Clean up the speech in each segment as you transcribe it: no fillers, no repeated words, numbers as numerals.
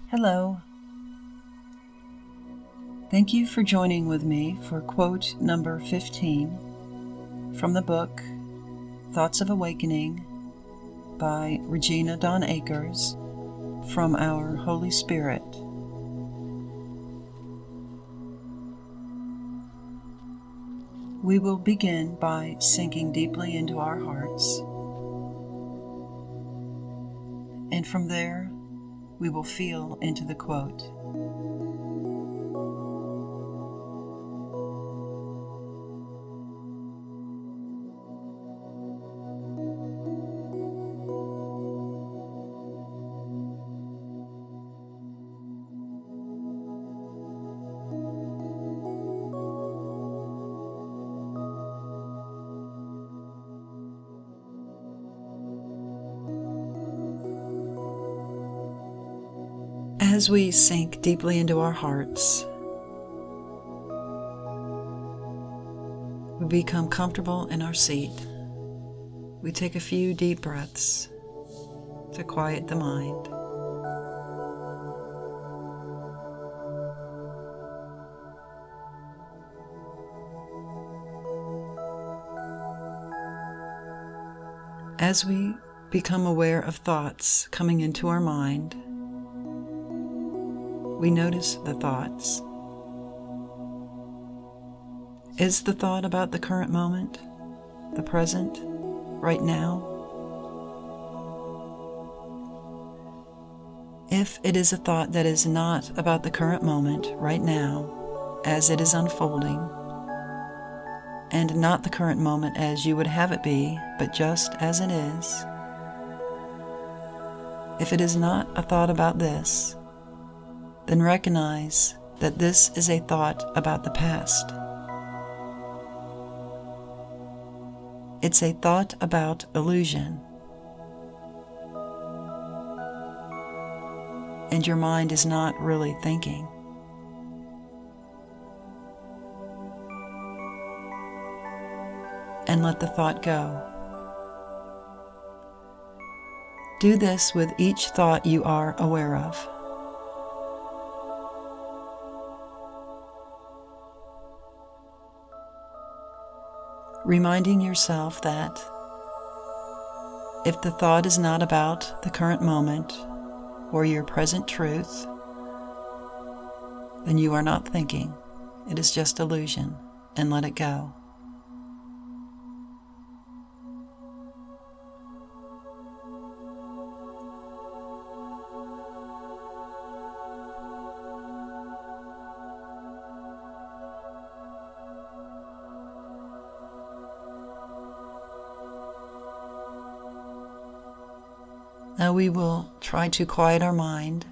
Hello. Thank you for joining with me for quote number 15 from the book Thoughts of Awakening by Regina Dawn Akers from our Holy Spirit. We will begin by sinking deeply into our hearts, and from there we will feel into the quote. As we sink deeply into our hearts, we become comfortable in our seat. We take a few deep breaths to quiet the mind. As we become aware of thoughts coming into our mind, we notice the thoughts. Is the thought about the current moment, the present, right now? If it is a thought that is not about the current moment, right now, as it is unfolding, and not the current moment as you would have it be, but just as it is, if it is not a thought about this, then recognize that this is a thought about the past. It's a thought about illusion. And your mind is not really thinking. And let the thought go. Do this with each thought you are aware of. Reminding yourself that if the thought is not about the current moment or your present truth, then you are not thinking. It is just illusion, and let it go. Now we will try to quiet our mind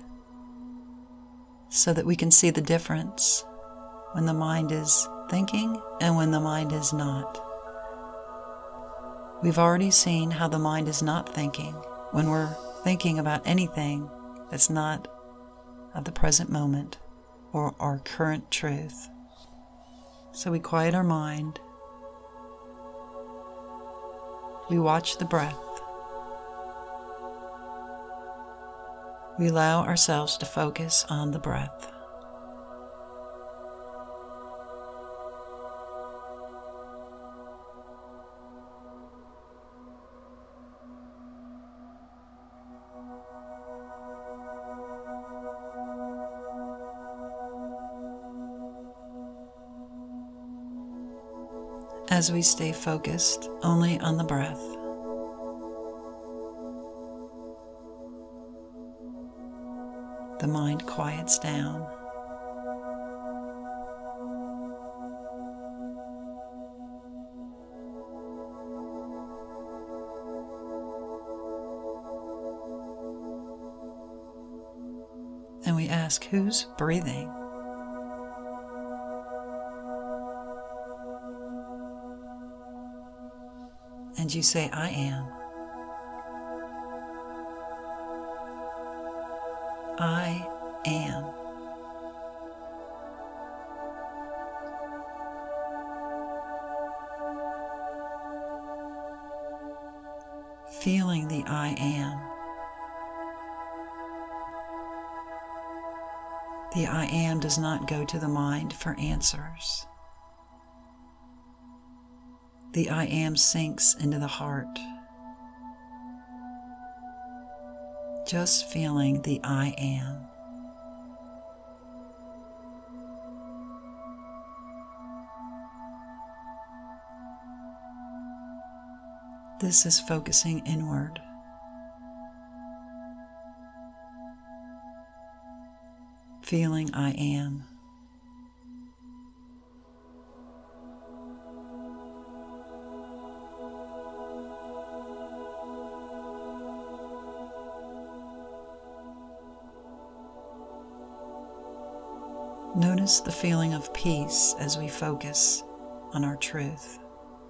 so that we can see the difference when the mind is thinking and when the mind is not. We've already seen how the mind is not thinking when we're thinking about anything that's not of the present moment or our current truth. So we quiet our mind. We watch the breath. We allow ourselves to focus on the breath. As we stay focused only on the breath, the mind quiets down. And we ask, who's breathing? And you say, I am. I am. Feeling the I am. The I am does not go to the mind for answers. The I am sinks into the heart. Just feeling the I am. This is focusing inward. Feeling I am. Notice the feeling of peace as we focus on our truth.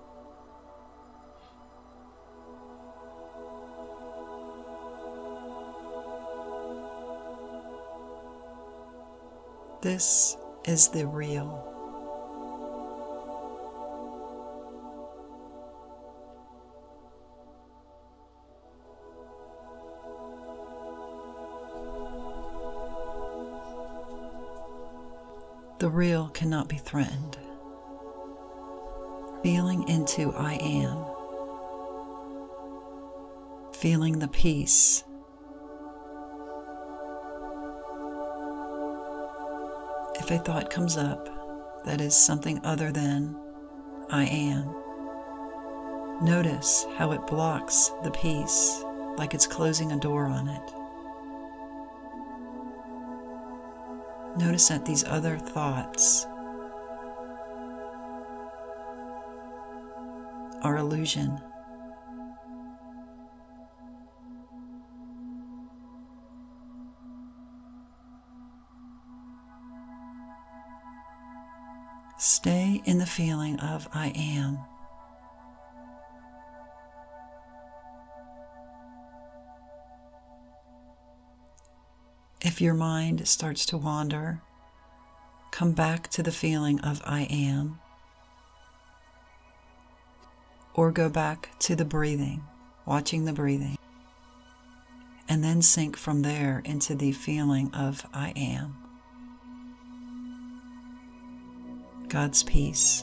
This is the real. The real cannot be threatened. Feeling into I am. Feeling the peace. If a thought comes up that is something other than I am, notice how it blocks the peace, like it's closing a door on it. Notice that these other thoughts are illusion. Stay in the feeling of I am. If your mind starts to wander, come back to the feeling of I am, or go back to the breathing, watching the breathing, and then sink from there into the feeling of I am. God's peace.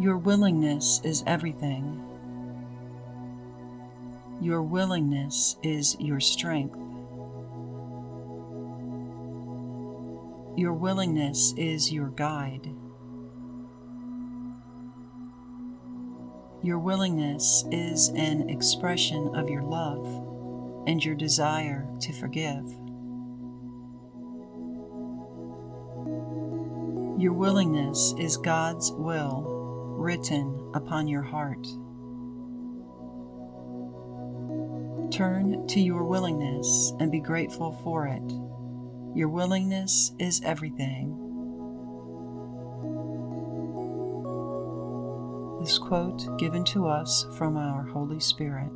Your willingness is everything. Your willingness is your strength. Your willingness is your guide. Your willingness is an expression of your love and your desire to forgive. Your willingness is God's will written upon your heart. Turn to your willingness and be grateful for it. Your willingness is everything. This quote given to us from our Holy Spirit.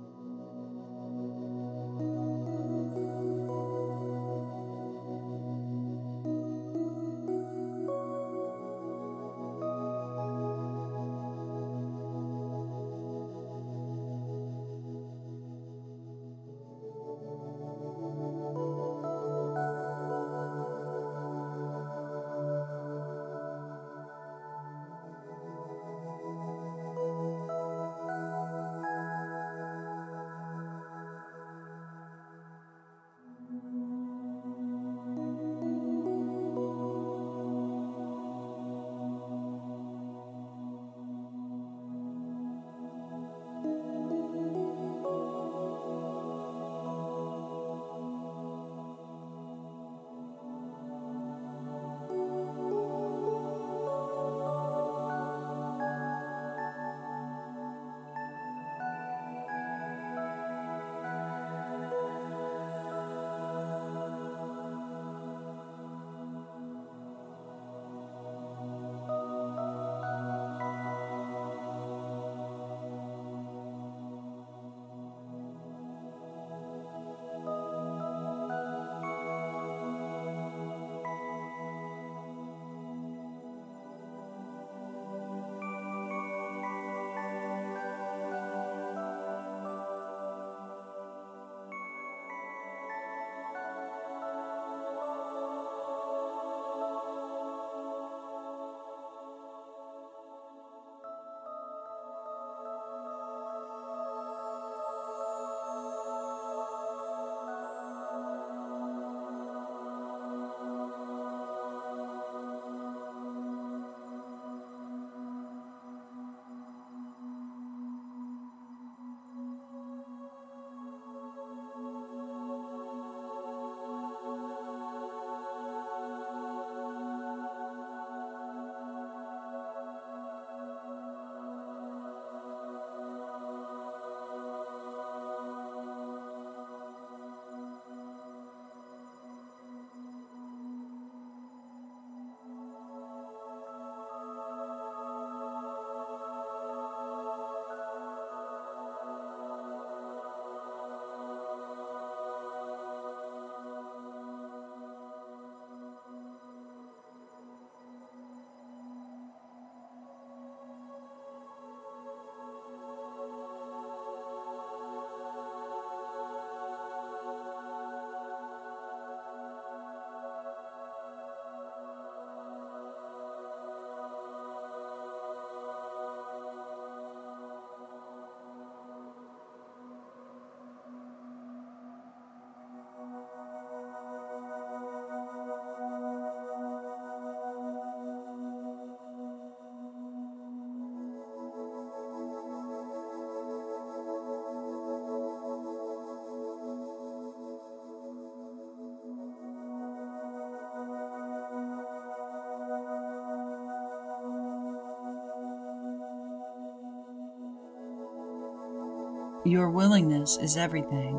Your willingness is everything.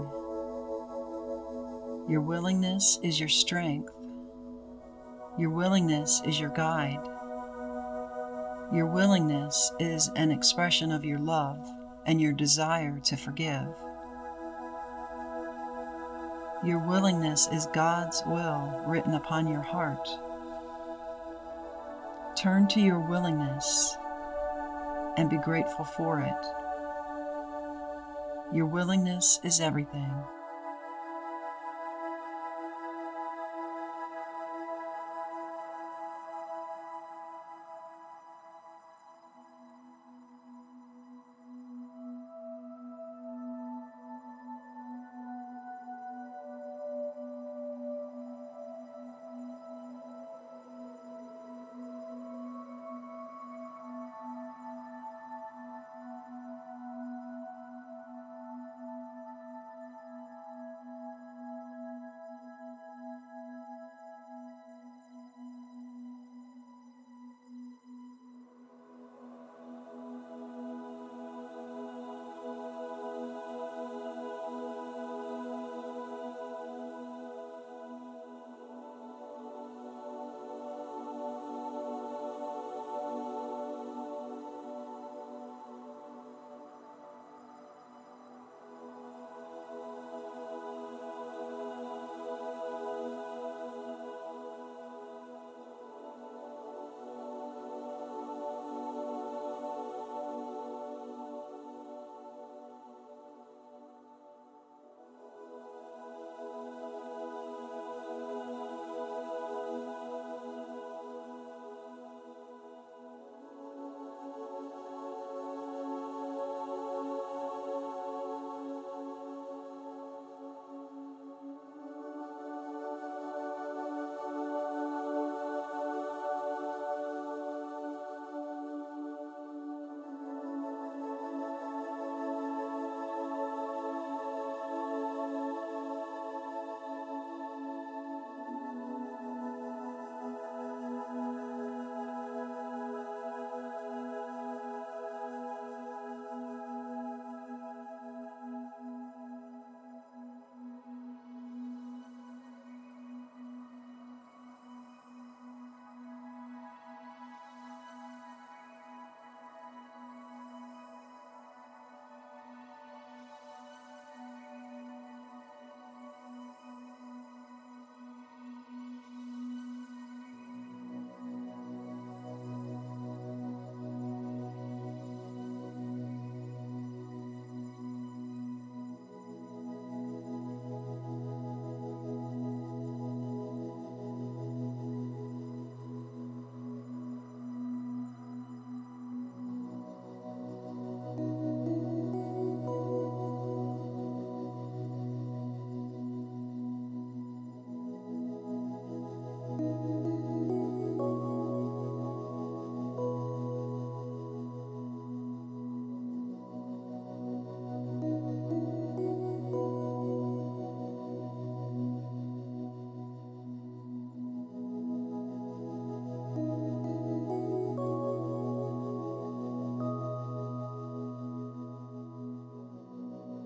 Your willingness is your strength. Your willingness is your guide. Your willingness is an expression of your love and your desire to forgive. Your willingness is God's will written upon your heart. Turn to your willingness and be grateful for it. Your willingness is everything.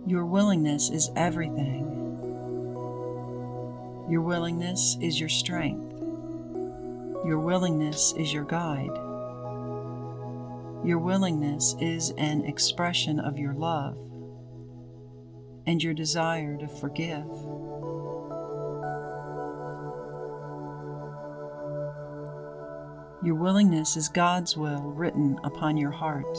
Your willingness is everything. Your willingness is your strength. Your willingness is your guide. Your willingness is an expression of your love and your desire to forgive. Your willingness is God's will written upon your heart.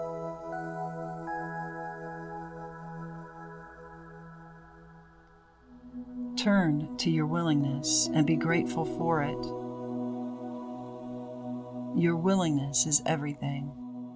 Turn to your willingness and be grateful for it. Your willingness is everything.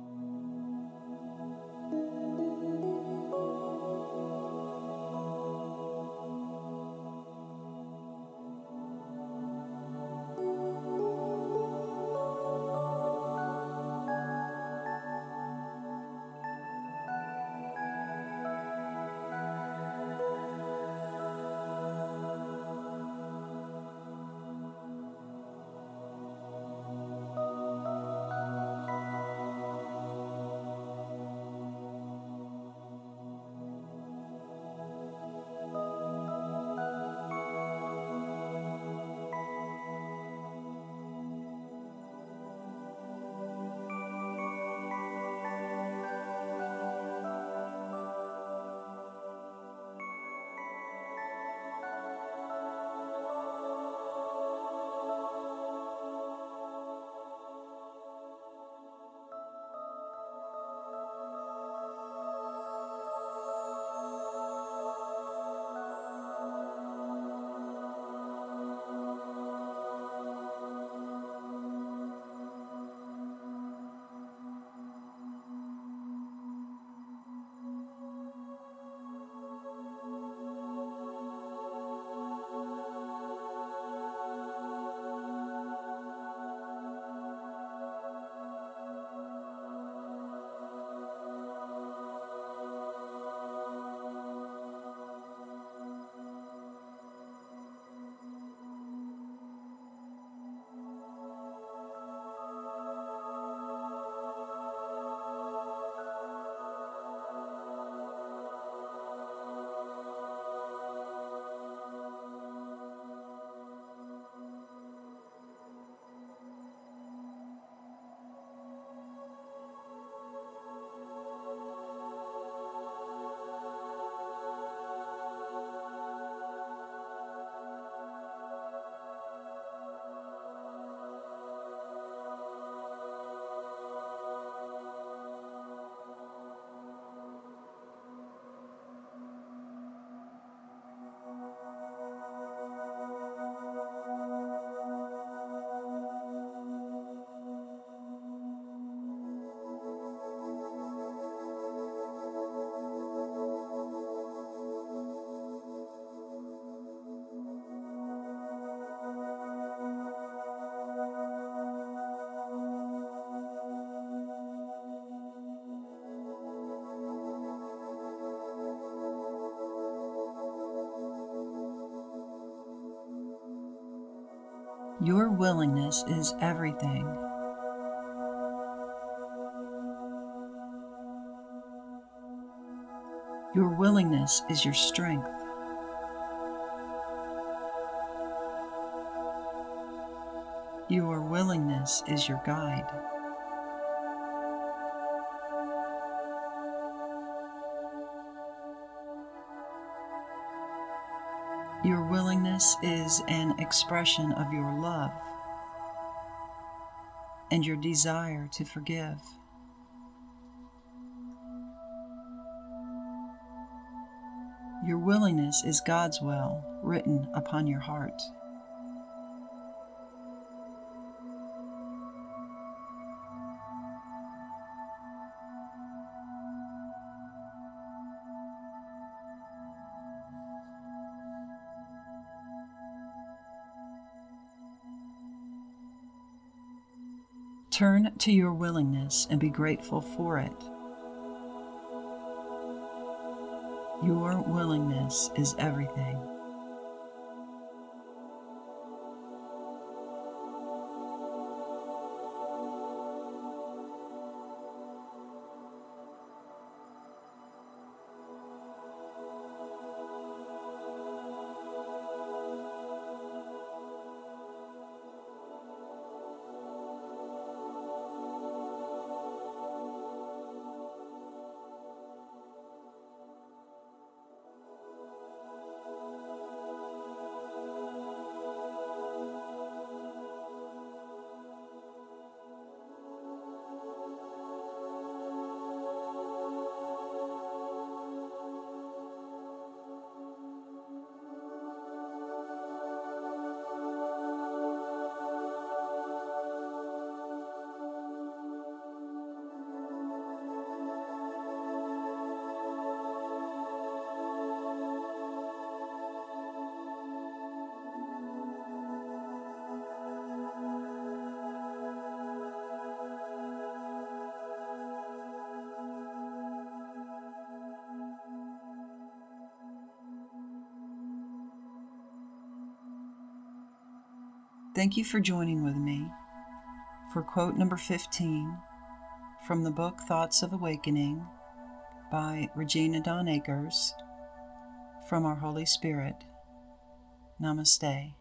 Your willingness is everything. Your willingness is your strength. Your willingness is your guide. Your willingness is an expression of your love and your desire to forgive. Your willingness is God's will written upon your heart. Turn to your willingness and be grateful for it. Your willingness is everything. Thank you for joining with me for quote number 15 from the book Thoughts of Awakening by Regina Dawn Akers, from our Holy Spirit. Namaste.